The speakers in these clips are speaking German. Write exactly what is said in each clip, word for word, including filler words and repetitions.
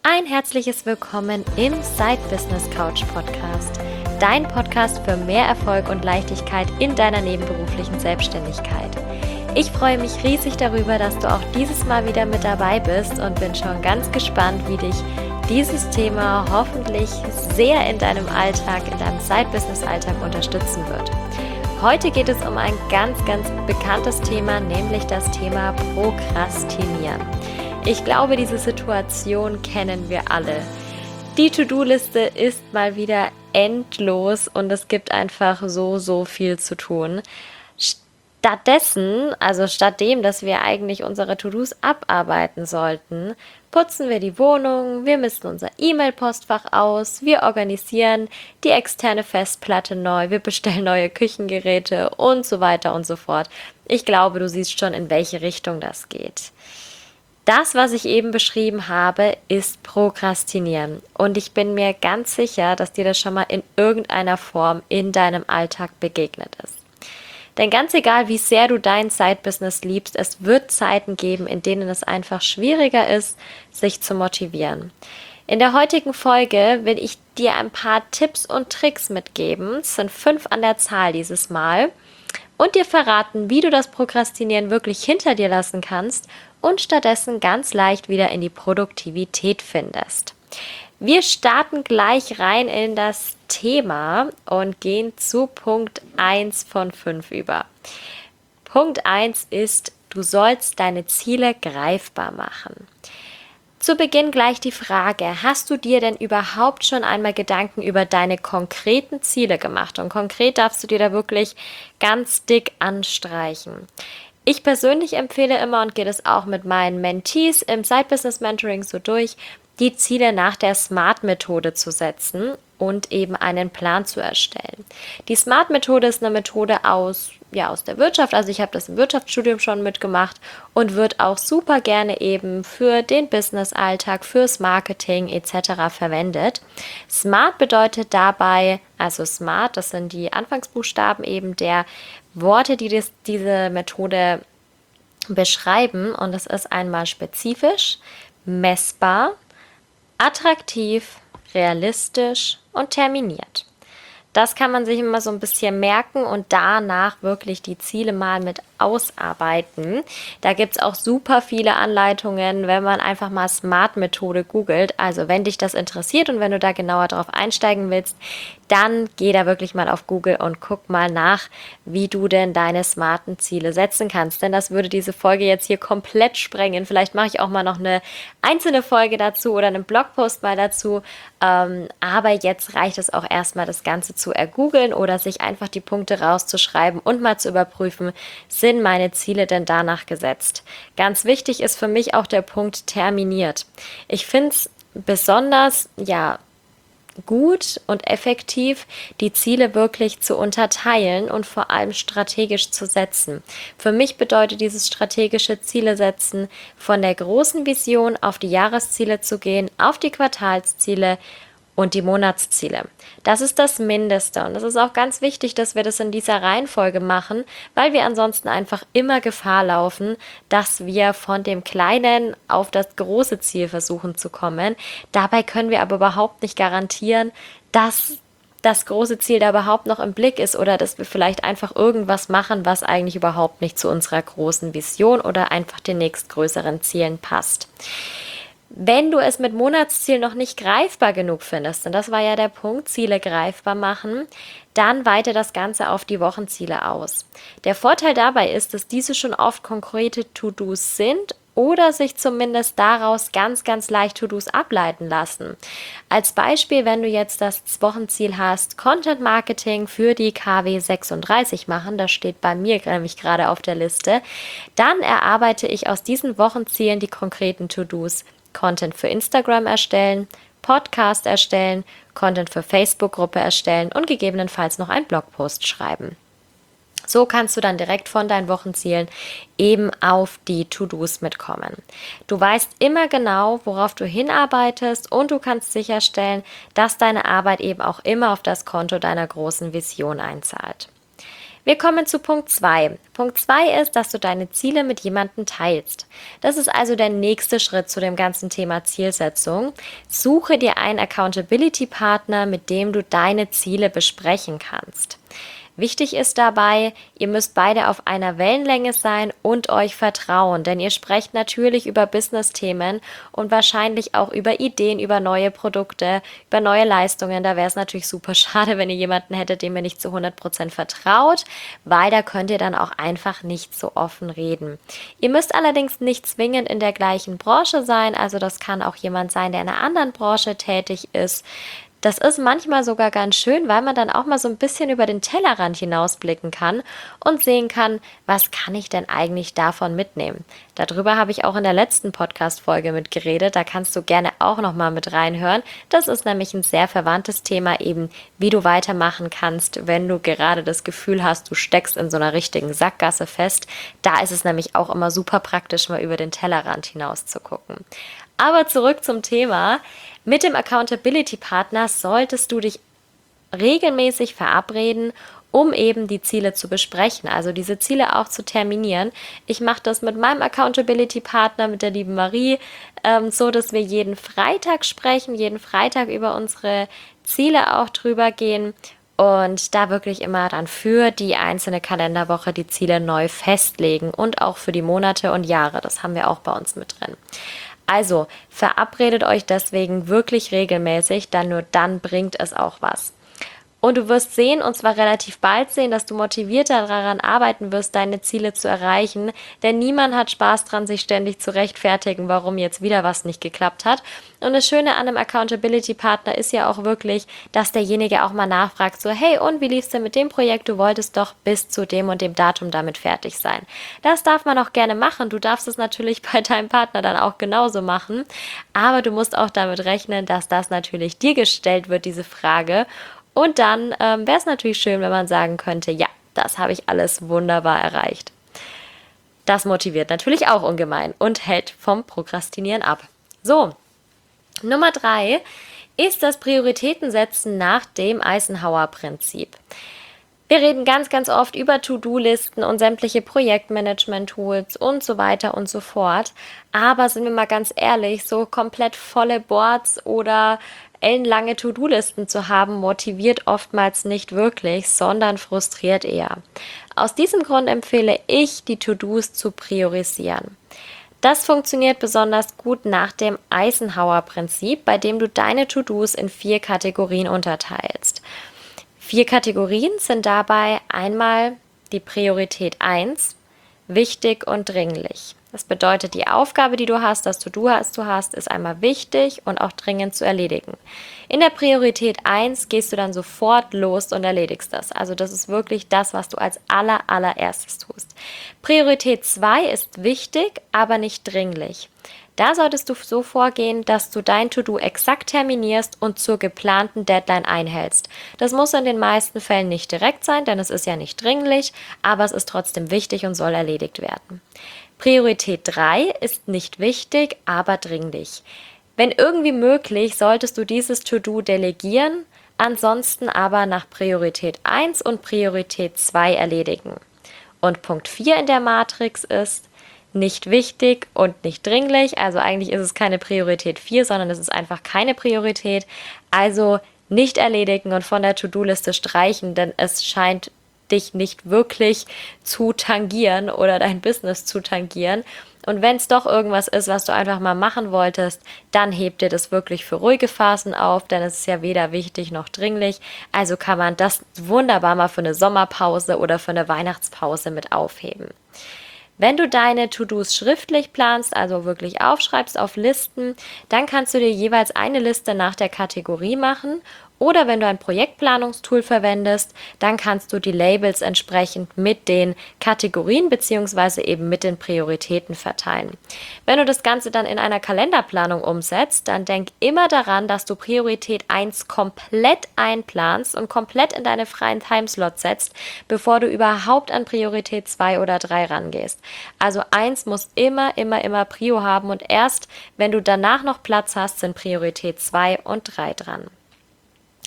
Ein herzliches Willkommen im Side Business Couch Podcast, dein Podcast für mehr Erfolg und Leichtigkeit in deiner nebenberuflichen Selbstständigkeit. Ich freue mich riesig darüber, dass du auch dieses Mal wieder mit dabei bist und bin schon ganz gespannt, wie dich dieses Thema hoffentlich sehr in deinem Alltag, in deinem Side Business Alltag unterstützen wird. Heute geht es um ein ganz, ganz bekanntes Thema, nämlich das Thema Prokrastinieren. Ich glaube, diese Situation kennen wir alle. Die To-Do-Liste ist mal wieder endlos und es gibt einfach so, so viel zu tun. Stattdessen, also statt dem, dass wir eigentlich unsere To-Dos abarbeiten sollten, putzen wir die Wohnung, wir misten unser E-Mail-Postfach aus, wir organisieren die externe Festplatte neu, wir bestellen neue Küchengeräte und so weiter und so fort. Ich glaube, du siehst schon, in welche Richtung das geht. Das, was ich eben beschrieben habe, ist Prokrastinieren. Und ich bin mir ganz sicher, dass dir das schon mal in irgendeiner Form in deinem Alltag begegnet ist. Denn ganz egal, wie sehr du dein Side-Business liebst, es wird Zeiten geben, in denen es einfach schwieriger ist, sich zu motivieren. In der heutigen Folge will ich dir ein paar Tipps und Tricks mitgeben. Es sind fünf an der Zahl dieses Mal. Und dir verraten, wie du das Prokrastinieren wirklich hinter dir lassen kannst und stattdessen ganz leicht wieder in die Produktivität findest. Wir starten gleich rein in das Thema und gehen zu Punkt eins von fünf über. Punkt eins ist, du sollst deine Ziele greifbar machen. Zu Beginn gleich die Frage, hast du dir denn überhaupt schon einmal Gedanken über deine konkreten Ziele gemacht? Und konkret darfst du dir da wirklich ganz dick anstreichen. Ich persönlich empfehle immer und gehe das auch mit meinen Mentees im Side Business Mentoring so durch, die Ziele nach der SMART-Methode zu setzen und eben einen Plan zu erstellen. Die SMART-Methode ist eine Methode aus, ja, aus der Wirtschaft, also ich habe das im Wirtschaftsstudium schon mitgemacht und wird auch super gerne eben für den Business-Alltag, fürs Marketing et cetera verwendet. SMART bedeutet dabei, also SMART, das sind die Anfangsbuchstaben eben der Worte, die das, diese Methode beschreiben, und das ist einmal spezifisch, messbar, attraktiv, realistisch und terminiert. Das kann man sich immer so ein bisschen merken und danach wirklich die Ziele mal mit ausarbeiten. Da gibt es auch super viele Anleitungen, wenn man einfach mal SMART-Methode googelt. Also wenn dich das interessiert und wenn du da genauer drauf einsteigen willst, dann geh da wirklich mal auf Google und guck mal nach, wie du denn deine smarten Ziele setzen kannst. Denn das würde diese Folge jetzt hier komplett sprengen. Vielleicht mache ich auch mal noch eine einzelne Folge dazu oder einen Blogpost mal dazu. Ähm, aber jetzt reicht es auch erstmal, das Ganze zu ergoogeln oder sich einfach die Punkte rauszuschreiben und mal zu überprüfen, sind meine Ziele denn danach gesetzt? Ganz wichtig ist für mich auch der Punkt terminiert. Ich finde es besonders, ja, gut und effektiv, die Ziele wirklich zu unterteilen und vor allem strategisch zu setzen. Für mich bedeutet dieses strategische Ziele setzen, von der großen Vision auf die Jahresziele zu gehen, auf die Quartalsziele und die Monatsziele. Das ist das Mindeste und es ist auch ganz wichtig, dass wir das in dieser Reihenfolge machen, weil wir ansonsten einfach immer Gefahr laufen, dass wir von dem kleinen auf das große Ziel versuchen zu kommen. Dabei können wir aber überhaupt nicht garantieren, dass das große Ziel da überhaupt noch im Blick ist oder dass wir vielleicht einfach irgendwas machen, was eigentlich überhaupt nicht zu unserer großen Vision oder einfach den nächstgrößeren Zielen passt. Wenn du es mit Monatszielen noch nicht greifbar genug findest, und das war ja der Punkt, Ziele greifbar machen, dann weite das Ganze auf die Wochenziele aus. Der Vorteil dabei ist, dass diese schon oft konkrete To-Dos sind oder sich zumindest daraus ganz, ganz leicht To-Dos ableiten lassen. Als Beispiel, wenn du jetzt das Wochenziel hast, Content Marketing für die K W sechsunddreißig machen, das steht bei mir nämlich gerade auf der Liste, dann erarbeite ich aus diesen Wochenzielen die konkreten To-Dos. Content für Instagram erstellen, Podcast erstellen, Content für Facebook-Gruppe erstellen und gegebenenfalls noch einen Blogpost schreiben. So kannst du dann direkt von deinen Wochenzielen eben auf die To-Dos mitkommen. Du weißt immer genau, worauf du hinarbeitest und du kannst sicherstellen, dass deine Arbeit eben auch immer auf das Konto deiner großen Vision einzahlt. Wir kommen zu Punkt zwei. Punkt zwei ist, dass du deine Ziele mit jemandem teilst. Das ist also der nächste Schritt zu dem ganzen Thema Zielsetzung. Suche dir einen Accountability-Partner, mit dem du deine Ziele besprechen kannst. Wichtig ist dabei, ihr müsst beide auf einer Wellenlänge sein und euch vertrauen, denn ihr sprecht natürlich über Business-Themen und wahrscheinlich auch über Ideen, über neue Produkte, über neue Leistungen. Da wäre es natürlich super schade, wenn ihr jemanden hättet, dem ihr nicht zu hundert Prozent vertraut, weil da könnt ihr dann auch einfach nicht so offen reden. Ihr müsst allerdings nicht zwingend in der gleichen Branche sein, also das kann auch jemand sein, der in einer anderen Branche tätig ist. Das ist manchmal sogar ganz schön, weil man dann auch mal so ein bisschen über den Tellerrand hinausblicken kann und sehen kann, was kann ich denn eigentlich davon mitnehmen. Darüber habe ich auch in der letzten Podcast-Folge mitgeredet, da kannst du gerne auch nochmal mit reinhören. Das ist nämlich ein sehr verwandtes Thema eben, wie du weitermachen kannst, wenn du gerade das Gefühl hast, du steckst in so einer richtigen Sackgasse fest. Da ist es nämlich auch immer super praktisch, mal über den Tellerrand hinaus zu gucken. Aber zurück zum Thema. Mit dem Accountability-Partner solltest du dich regelmäßig verabreden, um eben die Ziele zu besprechen, also diese Ziele auch zu terminieren. Ich mache das mit meinem Accountability-Partner, mit der lieben Marie, ähm, so, dass wir jeden Freitag sprechen, jeden Freitag über unsere Ziele auch drüber gehen und da wirklich immer dann für die einzelne Kalenderwoche die Ziele neu festlegen und auch für die Monate und Jahre. Das haben wir auch bei uns mit drin. Also verabredet euch deswegen wirklich regelmäßig, denn nur dann bringt es auch was. Und du wirst sehen, und zwar relativ bald sehen, dass du motivierter daran arbeiten wirst, deine Ziele zu erreichen. Denn niemand hat Spaß dran, sich ständig zu rechtfertigen, warum jetzt wieder was nicht geklappt hat. Und das Schöne an einem Accountability-Partner ist ja auch wirklich, dass derjenige auch mal nachfragt, so hey, und wie lief's denn mit dem Projekt? Du wolltest doch bis zu dem und dem Datum damit fertig sein. Das darf man auch gerne machen. Du darfst es natürlich bei deinem Partner dann auch genauso machen. Aber du musst auch damit rechnen, dass das natürlich dir gestellt wird, diese Frage. Und dann ähm, wäre es natürlich schön, wenn man sagen könnte, ja, das habe ich alles wunderbar erreicht. Das motiviert natürlich auch ungemein und hält vom Prokrastinieren ab. So, Nummer drei ist das Prioritätensetzen nach dem Eisenhower-Prinzip. Wir reden ganz, ganz oft über To-Do-Listen und sämtliche Projektmanagement-Tools und so weiter und so fort. Aber sind wir mal ganz ehrlich, so komplett volle Boards oder ellenlange To-Do-Listen zu haben, motiviert oftmals nicht wirklich, sondern frustriert eher. Aus diesem Grund empfehle ich, die To-Dos zu priorisieren. Das funktioniert besonders gut nach dem Eisenhower-Prinzip, bei dem du deine To-Dos in vier Kategorien unterteilst. Vier Kategorien sind dabei einmal die Priorität eins, wichtig und dringlich. Das bedeutet, die Aufgabe, die du hast, das To-Do, das du hast, ist einmal wichtig und auch dringend zu erledigen. In der Priorität eins gehst du dann sofort los und erledigst das. Also das ist wirklich das, was du als aller, allererstes tust. Priorität zwei ist wichtig, aber nicht dringlich. Da solltest du so vorgehen, dass du dein To-Do exakt terminierst und zur geplanten Deadline einhältst. Das muss in den meisten Fällen nicht direkt sein, denn es ist ja nicht dringlich, aber es ist trotzdem wichtig und soll erledigt werden. Priorität drei ist nicht wichtig, aber dringlich. Wenn irgendwie möglich, solltest du dieses To-Do delegieren, ansonsten aber nach Priorität eins und Priorität zwei erledigen. Und Punkt vier in der Matrix ist nicht wichtig und nicht dringlich, also eigentlich ist es keine Priorität vier, sondern es ist einfach keine Priorität, also nicht erledigen und von der To-Do-Liste streichen, denn es scheint dich nicht wirklich zu tangieren oder dein Business zu tangieren. Und wenn es doch irgendwas ist, was du einfach mal machen wolltest, dann heb dir das wirklich für ruhige Phasen auf, denn es ist ja weder wichtig noch dringlich. Also kann man das wunderbar mal für eine Sommerpause oder für eine Weihnachtspause mit aufheben. Wenn du deine To-Dos schriftlich planst, also wirklich aufschreibst auf Listen, dann kannst du dir jeweils eine Liste nach der Kategorie machen. Oder wenn du ein Projektplanungstool verwendest, dann kannst du die Labels entsprechend mit den Kategorien bzw. eben mit den Prioritäten verteilen. Wenn du das Ganze dann in einer Kalenderplanung umsetzt, dann denk immer daran, dass du Priorität eins komplett einplanst und komplett in deine freien Timeslots setzt, bevor du überhaupt an Priorität zwei oder drei rangehst. Also eins muss immer, immer, immer Prio haben und erst, wenn du danach noch Platz hast, sind Priorität zwei und drei dran.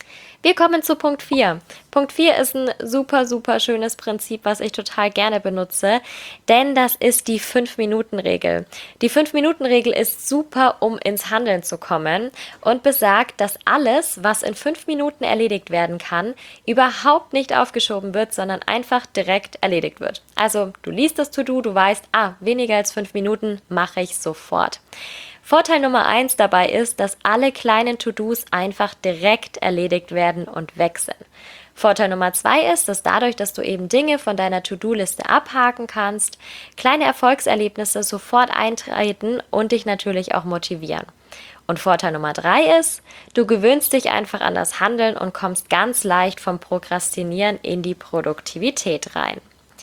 Wir kommen zu Punkt vier. Punkt vier ist ein super, super schönes Prinzip, was ich total gerne benutze, denn das ist die fünf Minuten Regel. Die fünf Minuten Regel ist super, um ins Handeln zu kommen und besagt, dass alles, was in fünf Minuten erledigt werden kann, überhaupt nicht aufgeschoben wird, sondern einfach direkt erledigt wird. Also du liest das To-Do, du weißt, ah, weniger als fünf Minuten mache ich sofort. Vorteil Nummer eins dabei ist, dass alle kleinen To-Dos einfach direkt erledigt werden und weg sind. Vorteil Nummer zwei ist, dass dadurch, dass du eben Dinge von deiner To-Do-Liste abhaken kannst, kleine Erfolgserlebnisse sofort eintreten und dich natürlich auch motivieren. Und Vorteil Nummer drei ist, du gewöhnst dich einfach an das Handeln und kommst ganz leicht vom Prokrastinieren in die Produktivität rein.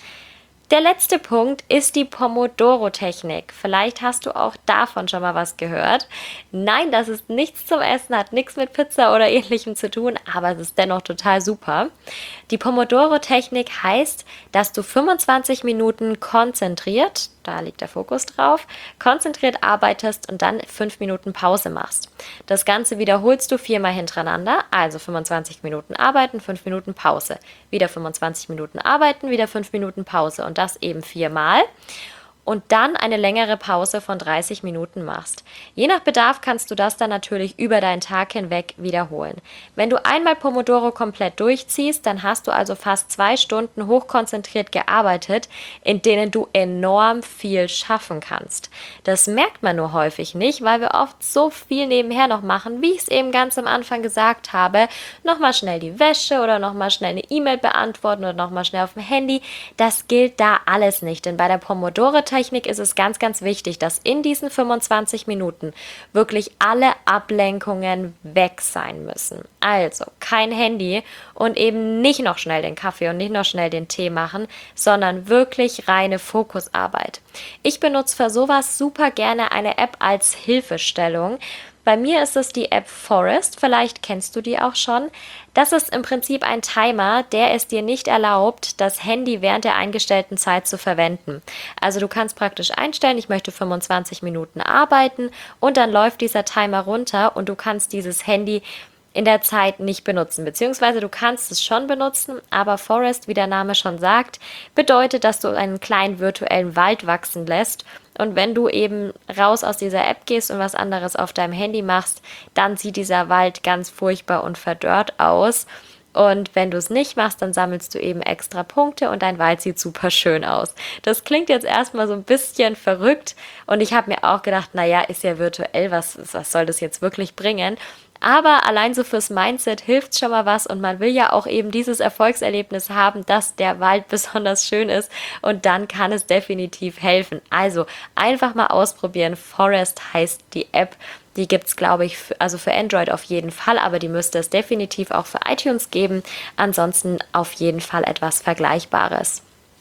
Der letzte Punkt ist die Pomodoro-Technik. Vielleicht hast du auch davon schon mal was gehört. Nein, das ist nichts zum Essen, hat nichts mit Pizza oder ähnlichem zu tun, aber es ist dennoch total super. Die Pomodoro-Technik heißt, dass du fünfundzwanzig Minuten konzentriert, da liegt der Fokus drauf, konzentriert arbeitest und dann fünf Minuten Pause machst. Das Ganze wiederholst du viermal hintereinander, also fünfundzwanzig Minuten arbeiten, fünf Minuten Pause. Wieder fünfundzwanzig Minuten arbeiten, wieder fünf Minuten Pause und das eben viermal. Und dann eine längere Pause von dreißig Minuten machst. Je nach Bedarf kannst du das dann natürlich über deinen Tag hinweg wiederholen. Wenn du einmal Pomodoro komplett durchziehst, dann hast du also fast zwei Stunden hochkonzentriert gearbeitet, in denen du enorm viel schaffen kannst. Das merkt man nur häufig nicht, weil wir oft so viel nebenher noch machen, wie ich es eben ganz am Anfang gesagt habe. Nochmal schnell die Wäsche oder nochmal schnell eine E-Mail beantworten oder nochmal schnell auf dem Handy. Das gilt da alles nicht, denn bei der Pomodoro Technik ist es ganz, ganz wichtig, dass in diesen fünfundzwanzig Minuten wirklich alle Ablenkungen weg sein müssen. Also kein Handy und eben nicht noch schnell den Kaffee und nicht noch schnell den Tee machen, sondern wirklich reine Fokusarbeit. Ich benutze für sowas super gerne eine App als Hilfestellung. Bei mir ist es die App Forest, vielleicht kennst du die auch schon. Das ist im Prinzip ein Timer, der es dir nicht erlaubt, das Handy während der eingestellten Zeit zu verwenden. Also du kannst praktisch einstellen, ich möchte fünfundzwanzig Minuten arbeiten und dann läuft dieser Timer runter und du kannst dieses Handy in der Zeit nicht benutzen, beziehungsweise du kannst es schon benutzen, aber Forest, wie der Name schon sagt, bedeutet, dass du einen kleinen virtuellen Wald wachsen lässt und wenn du eben raus aus dieser App gehst und was anderes auf deinem Handy machst, dann sieht dieser Wald ganz furchtbar und verdorrt aus. Und wenn du es nicht machst, dann sammelst du eben extra Punkte und dein Wald sieht super schön aus. Das klingt jetzt erstmal so ein bisschen verrückt und ich habe mir auch gedacht, naja, ist ja virtuell, was, was soll das jetzt wirklich bringen? Aber allein so fürs Mindset hilft schon mal was und man will ja auch eben dieses Erfolgserlebnis haben, dass der Wald besonders schön ist und dann kann es definitiv helfen. Also einfach mal ausprobieren. Forest heißt die App. Die gibt es, glaube ich, für, also für Android auf jeden Fall, aber die müsste es definitiv auch für iTunes geben. Ansonsten auf jeden Fall etwas Vergleichbares.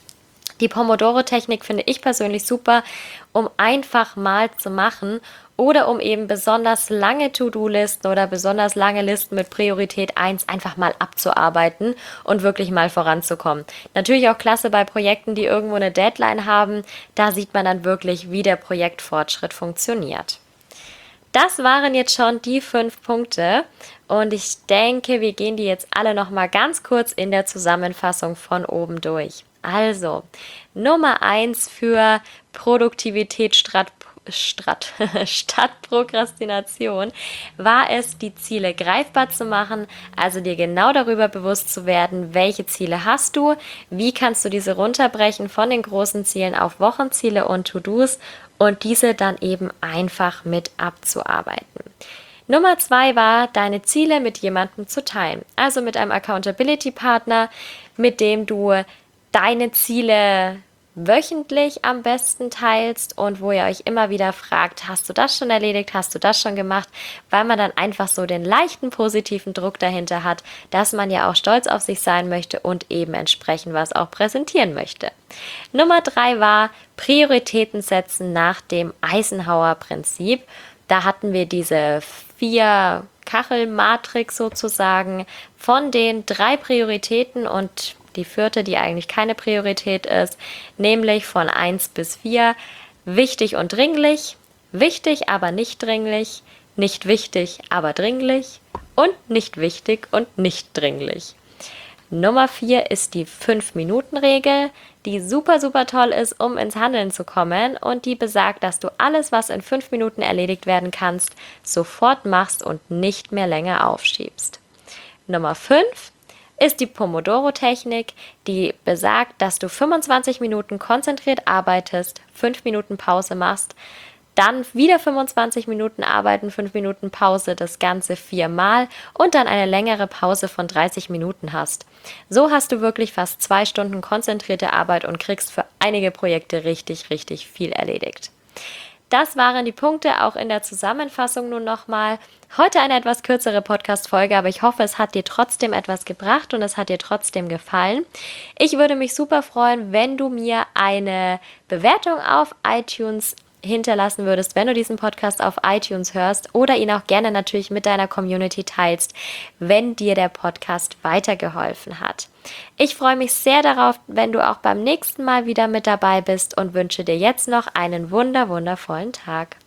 Die Pomodoro-Technik finde ich persönlich super, um einfach mal zu machen oder um eben besonders lange To-Do-Listen oder besonders lange Listen mit Priorität eins einfach mal abzuarbeiten und wirklich mal voranzukommen. Natürlich auch klasse bei Projekten, die irgendwo eine Deadline haben. Da sieht man dann wirklich, wie der Projektfortschritt funktioniert. Das waren jetzt schon die fünf Punkte und ich denke, wir gehen die jetzt alle nochmal ganz kurz in der Zusammenfassung von oben durch. Also, Nummer eins für Produktivität statt, statt, statt Prokrastination war es, die Ziele greifbar zu machen, also dir genau darüber bewusst zu werden, welche Ziele hast du, wie kannst du diese runterbrechen von den großen Zielen auf Wochenziele und To-Dos und diese dann eben einfach mit abzuarbeiten. Nummer zwei war, deine Ziele mit jemandem zu teilen, also mit einem Accountability-Partner, mit dem du deine Ziele wöchentlich am besten teilst und wo ihr euch immer wieder fragt, hast du das schon erledigt, hast du das schon gemacht, weil man dann einfach so den leichten positiven Druck dahinter hat, dass man ja auch stolz auf sich sein möchte und eben entsprechend was auch präsentieren möchte. Nummer drei war Prioritäten setzen nach dem Eisenhower-Prinzip. Da hatten wir diese vier Kachelmatrix sozusagen von den drei Prioritäten und die vierte, die eigentlich keine Priorität ist, nämlich von eins bis vier, wichtig und dringlich, wichtig, aber nicht dringlich, nicht wichtig, aber dringlich und nicht wichtig und nicht dringlich. Nummer vier ist die fünf Minuten Regel, die super, super toll ist, um ins Handeln zu kommen und die besagt, dass du alles, was in fünf Minuten erledigt werden kannst, sofort machst und nicht mehr länger aufschiebst. Nummer fünf ist die Pomodoro-Technik, die besagt, dass du fünfundzwanzig Minuten konzentriert arbeitest, fünf Minuten Pause machst, dann wieder fünfundzwanzig Minuten arbeiten, fünf Minuten Pause, das Ganze viermal und dann eine längere Pause von dreißig Minuten hast. So hast du wirklich fast zwei Stunden konzentrierte Arbeit und kriegst für einige Projekte richtig, richtig viel erledigt. Das waren die Punkte auch in der Zusammenfassung nun nochmal. Heute eine etwas kürzere Podcast-Folge, aber ich hoffe, es hat dir trotzdem etwas gebracht und es hat dir trotzdem gefallen. Ich würde mich super freuen, wenn du mir eine Bewertung auf iTunes hinterlassen würdest, wenn du diesen Podcast auf iTunes hörst oder ihn auch gerne natürlich mit deiner Community teilst, wenn dir der Podcast weitergeholfen hat. Ich freue mich sehr darauf, wenn du auch beim nächsten Mal wieder mit dabei bist und wünsche dir jetzt noch einen wunder, wundervollen Tag.